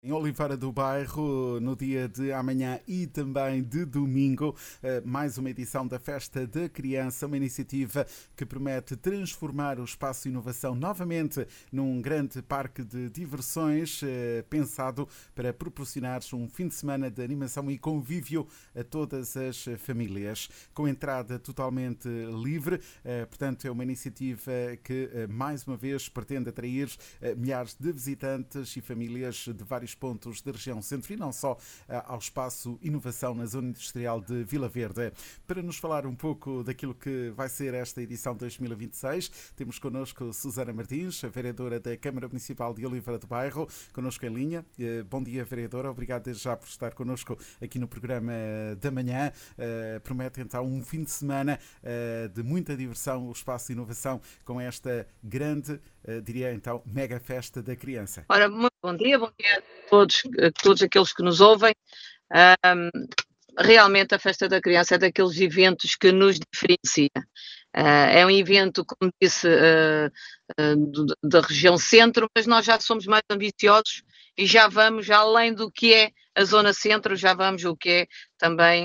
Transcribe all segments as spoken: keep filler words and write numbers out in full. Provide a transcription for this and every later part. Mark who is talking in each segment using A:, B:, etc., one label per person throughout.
A: Em Oliveira do Bairro, no dia de amanhã e também de domingo, mais uma edição da Festa da Criança, uma iniciativa que promete transformar o Espaço Inovação novamente num grande parque de diversões, pensado para proporcionar um fim de semana de animação e convívio a todas as famílias, com entrada totalmente livre. Portanto, é uma iniciativa que, mais uma vez, pretende atrair milhares de visitantes e famílias de vários pontos da região centro e não só ao Espaço Inovação na Zona Industrial de Vila Verde. Para nos falar um pouco daquilo que vai ser esta edição dois mil e vinte e seis, temos connosco Susana Martins, a vereadora da Câmara Municipal de Oliveira do Bairro, connosco em linha. Bom dia, vereadora. Obrigado desde já por estar connosco aqui no programa da manhã. Promete então um fim de semana de muita diversão, o Espaço Inovação, com esta grande, diria então, mega festa da criança.
B: Ora, muito bom dia, bom dia a todos, a todos aqueles que nos ouvem. Um, realmente a Festa da Criança é daqueles eventos que nos diferencia. Uh, é um evento, como disse, uh, uh, do, da região centro, mas nós já somos mais ambiciosos e já vamos além do que é a zona centro, já vamos o que é também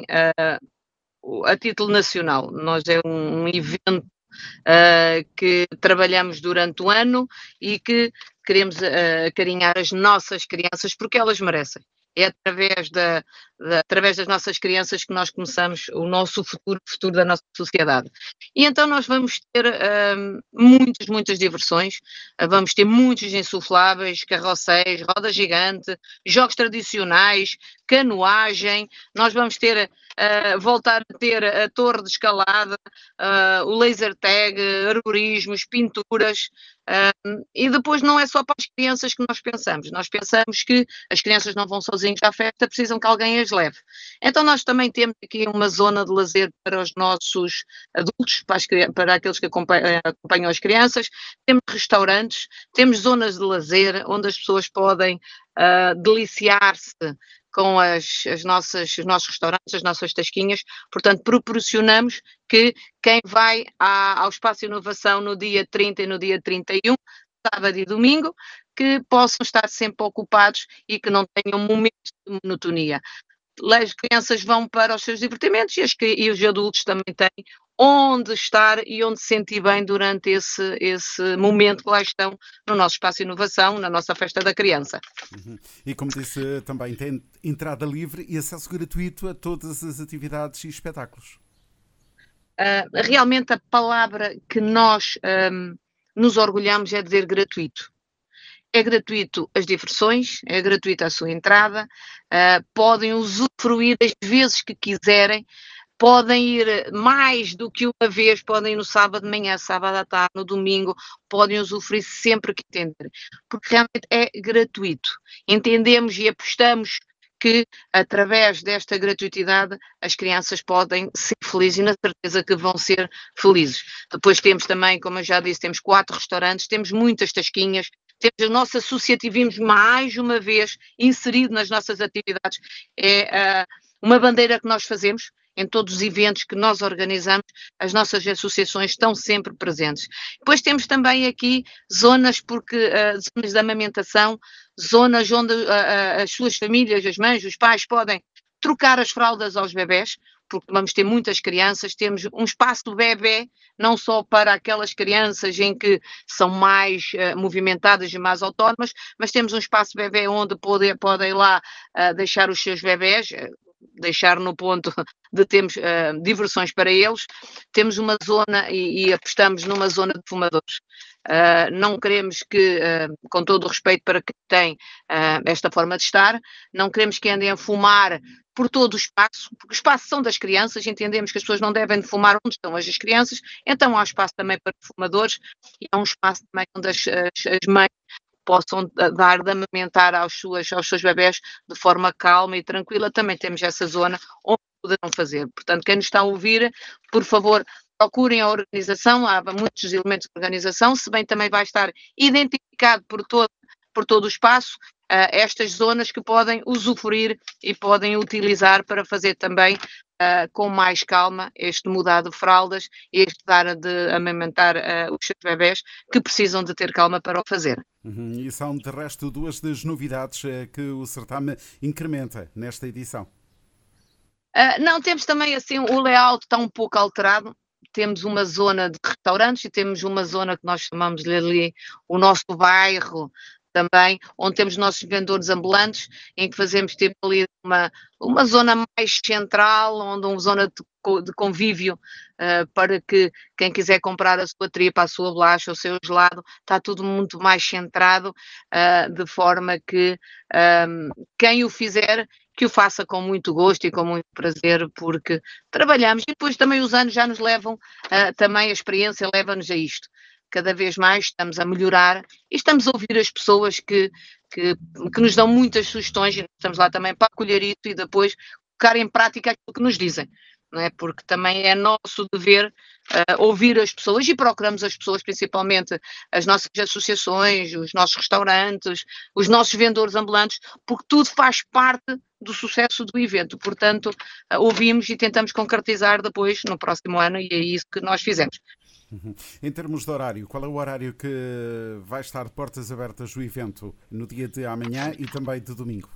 B: uh, a título nacional. Nós é um, um evento Uh, que trabalhamos durante o ano e que queremos uh, acarinhar as nossas crianças porque elas merecem. É através, da, da, através das nossas crianças que nós começamos o nosso futuro, o futuro da nossa sociedade. E então nós vamos ter uh, muitas, muitas diversões, uh, vamos ter muitos insufláveis, carrosséis, roda gigante, jogos tradicionais, canoagem, nós vamos ter, uh, voltar a ter a torre de escalada, uh, o laser tag, arborismos, pinturas, uh, e depois não é só para as crianças que nós pensamos, nós pensamos que as crianças não vão sozinhos à festa, precisam que alguém as leve. Então nós também temos aqui uma zona de lazer para os nossos adultos, para, as, para aqueles que acompanham, acompanham as crianças, temos restaurantes, temos zonas de lazer onde as pessoas podem uh, deliciar-se com as, as nossas, os nossos restaurantes, as nossas tasquinhas. Portanto, proporcionamos que quem vai à, ao Espaço Inovação no dia trinta e no dia trinta e um, sábado e domingo, que possam estar sempre ocupados e que não tenham momentos de monotonia. As crianças vão para os seus divertimentos e, as, e os adultos também têm onde estar e onde se sentir bem durante esse, esse momento que lá estão no nosso Espaço Inovação, na nossa Festa da Criança.
A: Uhum. E como disse, também tem entrada livre e acesso gratuito a todas as atividades e espetáculos.
B: Uh, realmente a palavra que nós um, nos orgulhamos é dizer gratuito. É gratuito as diversões, é gratuita a sua entrada, uh, podem usufruir as vezes que quiserem, podem ir mais do que uma vez, podem ir no sábado de manhã, sábado à tarde, no domingo, podem usufruir sempre que entenderem, porque realmente é gratuito. Entendemos e apostamos que, através desta gratuitidade, as crianças podem ser felizes e na certeza que vão ser felizes. Depois temos também, como eu já disse, temos quatro restaurantes, temos muitas tasquinhas, temos o nosso associativismo mais uma vez inserido nas nossas atividades. É uh, uma bandeira que nós fazemos em todos os eventos que nós organizamos, as nossas associações estão sempre presentes. Depois temos também aqui zonas, porque uh, zonas de amamentação, zonas onde uh, uh, as suas famílias, as mães, os pais podem trocar as fraldas aos bebés, porque vamos ter muitas crianças, temos um espaço do bebê, não só para aquelas crianças em que são mais uh, movimentadas e mais autónomas, mas temos um espaço bebê onde podem, podem lá uh, deixar os seus bebés, uh, deixar no ponto de termos uh, diversões para eles. Temos uma zona e, e apostamos numa zona de fumadores. Uh, não queremos que, uh, com todo o respeito para quem tem uh, esta forma de estar, não queremos que andem a fumar por todo o espaço, porque o espaço são das crianças, entendemos que as pessoas não devem fumar onde estão as crianças, então há espaço também para fumadores e há um espaço também onde as, as, as mães possam dar de amamentar aos, suas, aos seus bebés de forma calma e tranquila. Também temos essa zona onde poderão fazer. Portanto, quem nos está a ouvir, por favor, procurem a organização, há muitos elementos de organização, se bem também vai estar identificado por todo, por todo o espaço, uh, estas zonas que podem usufruir e podem utilizar para fazer também uh, com mais calma este mudar de fraldas e este dar de amamentar uh, os seus bebés que precisam de ter calma para o fazer.
A: Uhum. E são, de resto, duas das novidades uh, que o certame incrementa nesta edição.
B: Uh, não, temos também assim, o layout está um pouco alterado. Temos uma zona de restaurantes e temos uma zona que nós chamamos de ali o nosso bairro também, onde temos os nossos vendedores ambulantes, em que fazemos tipo ali uma, uma zona mais central, onde uma zona de, de convívio uh, para que quem quiser comprar a sua tripa, a sua bolacha, o seu gelado, está tudo muito mais centrado, uh, de forma que um, quem o fizer que o faça com muito gosto e com muito prazer, porque trabalhamos e depois também os anos já nos levam, uh, também a experiência leva-nos a isto. Cada vez mais estamos a melhorar e estamos a ouvir as pessoas que, que, que nos dão muitas sugestões e estamos lá também para acolher isso e depois colocar em prática aquilo que nos dizem. Não é? Porque também é nosso dever uh, ouvir as pessoas e procuramos as pessoas, principalmente as nossas associações, os nossos restaurantes, os nossos vendedores ambulantes, porque tudo faz parte do sucesso do evento. Portanto, uh, ouvimos e tentamos concretizar depois no próximo ano e é isso que nós fizemos.
A: Uhum. Em termos de horário, qual é o horário que vai estar de portas abertas o evento no dia de amanhã e também de domingo?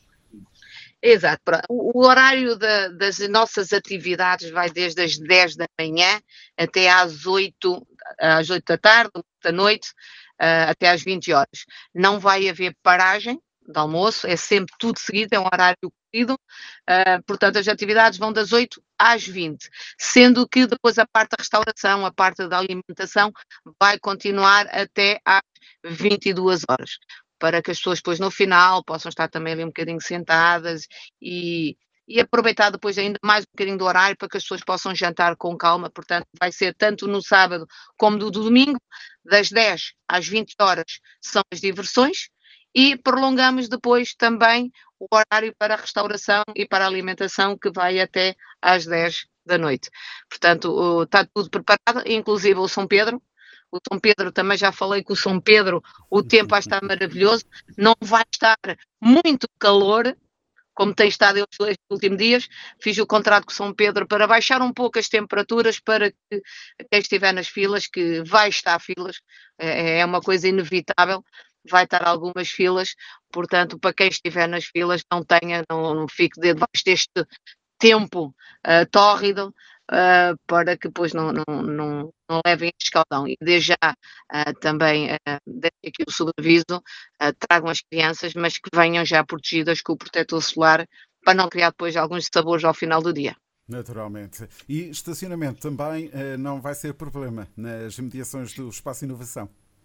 B: Exato. O horário da, das nossas atividades vai desde as dez da manhã até às oito, às oito da tarde, da noite, uh, até às vinte horas. Não vai haver paragem de almoço, é sempre tudo seguido, é um horário corrido, uh, portanto as atividades vão das oito às vinte, sendo que depois a parte da restauração, a parte da alimentação vai continuar até às vinte e duas horas. Para que as pessoas depois no final possam estar também ali um bocadinho sentadas e, e aproveitar depois ainda mais um bocadinho do horário para que as pessoas possam jantar com calma. Portanto, vai ser tanto no sábado como no domingo, das dez às vinte horas são as diversões e prolongamos depois também o horário para a restauração e para a alimentação que vai até às dez da noite. Portanto, está tudo preparado, inclusive o São Pedro. O São Pedro, também já falei com o São Pedro, o tempo vai estar maravilhoso, não vai estar muito calor, como tem estado estes últimos dias. Fiz o contrato com o São Pedro para baixar um pouco as temperaturas para que quem estiver nas filas, que vai estar filas, é uma coisa inevitável, vai estar algumas filas, portanto, para quem estiver nas filas, não tenha, não, não fique debaixo deste tempo uh, tórrido, Uh, para que depois não, não, não, não levem este escaldão. E desde já uh, também uh, deixo aqui o sobreaviso, uh, tragam as crianças, mas que venham já protegidas com o protetor solar para não criar depois alguns sabores ao final do dia.
A: Naturalmente. E estacionamento também uh, não vai ser problema nas mediações do Espaço Inovação?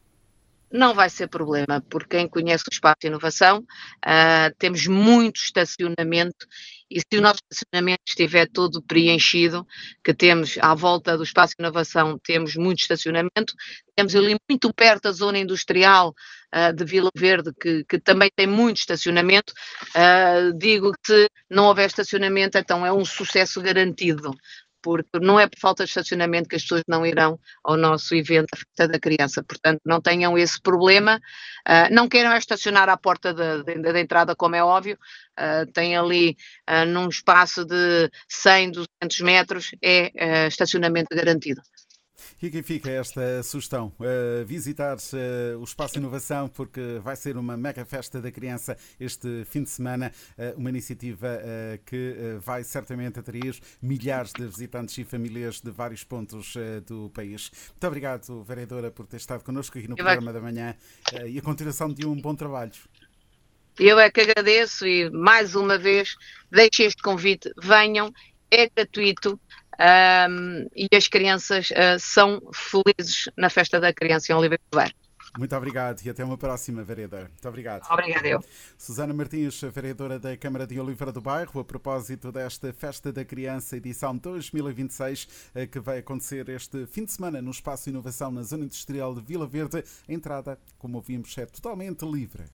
B: Não vai ser problema, porque quem conhece o Espaço de Inovação, uh, temos muito estacionamento e se o nosso estacionamento estiver todo preenchido, que temos à volta do Espaço de Inovação, temos muito estacionamento, temos ali muito perto da zona industrial uh, de Vila Verde, que, que também tem muito estacionamento, uh, digo que se não houver estacionamento, então é um sucesso garantido. Porque não é por falta de estacionamento que as pessoas não irão ao nosso evento, a Festa da Criança. Portanto, não tenham esse problema. Uh, não queiram estacionar à porta da, da entrada, como é óbvio. Uh, tem ali, uh, num espaço de cem, duzentos metros, é uh, estacionamento garantido.
A: E aqui fica esta sugestão, uh, visitar uh, o Espaço Inovação, porque vai ser uma mega festa da criança este fim de semana, uh, uma iniciativa uh, que uh, vai certamente atrair milhares de visitantes e famílias de vários pontos uh, do país. Muito obrigado, vereadora, por ter estado connosco aqui no Eu programa vai... da manhã uh, e a continuação de um bom trabalho.
B: Eu é que agradeço e, mais uma vez, deixo este convite, venham, é gratuito. Um, e as crianças uh, são felizes na Festa da Criança em Oliveira do Bairro.
A: Muito obrigado e até uma próxima, vereadora. Muito obrigado.
B: Obrigada eu.
A: Susana Martins, vereadora da Câmara de Oliveira do Bairro, a propósito desta Festa da Criança, edição dois mil e vinte e seis, que vai acontecer este fim de semana no Espaço Inovação na Zona Industrial de Vila Verde. A entrada, como ouvimos, é totalmente livre.